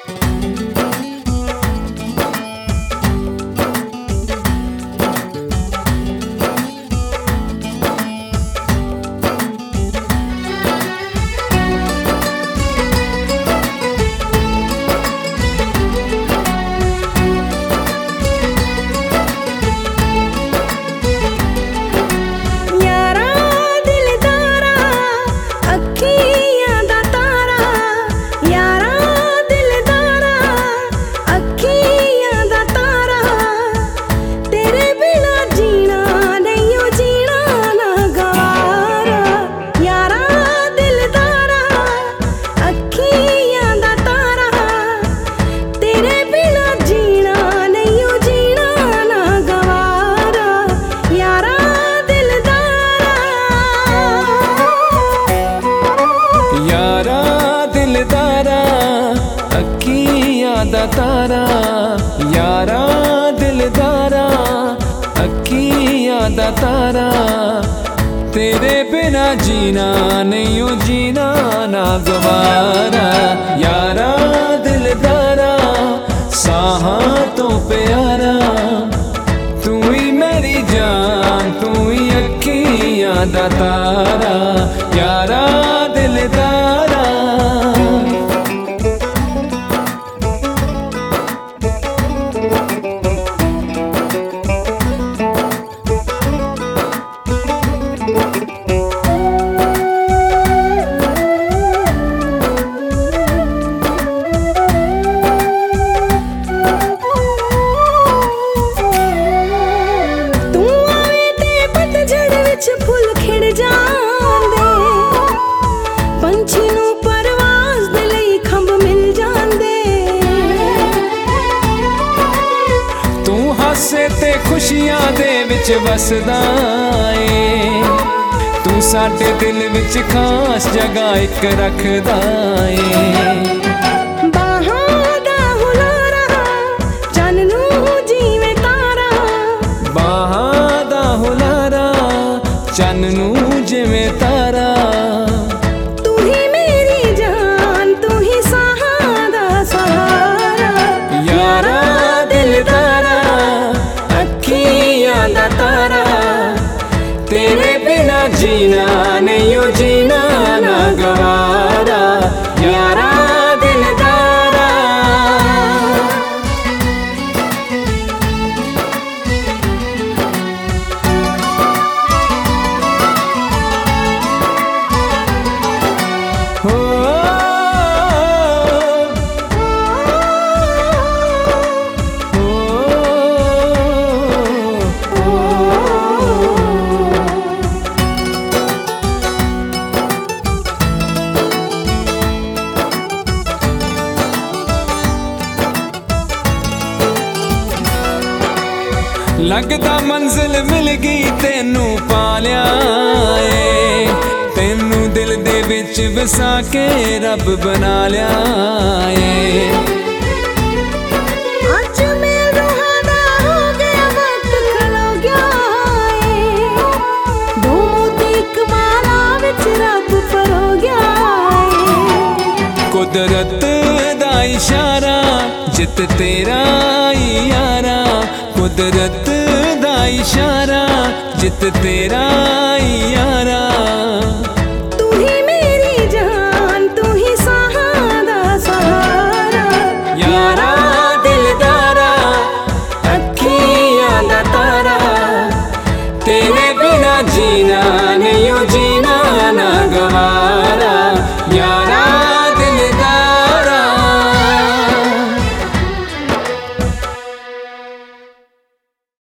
दा तारा यारा दिलदारा अखियां दा तारा तेरे बिना जीना नहीं ओ जीना ना गवारा यारा दिलदारा साहां तो प्यारा तू ही मेरी जान तू ही अखियां दा तारा यारा दिलदारा फुल खिड़ जांदे पंछी नू परवाज़ दे लई खंभ मिल जांदे तू हासे ते खुशियां दे विच वसदा ए तू साडे दिल विच खास जगह इक रखदा ए चन नू जिवें तारा तू ही मेरी जान तू ही साहां दा सहारा यारा दिलदारा अखियां दा तारा तेरे बिना जीना नहीं ओ जीना ना गवारा यारा दिलदारा लगदा मंजिल मिल गई तेनू पालिया ए तेनू दिल दे विच वसा के रब बना लिया ए अज मेल रूहां दा हो गया वक्त खलो गया ए दो मोती इक माला विच रब परो गया ए कुदरत दा इशारा जित तेरा ही यारा कुदरत दा इशारा जित तेरा ही यारा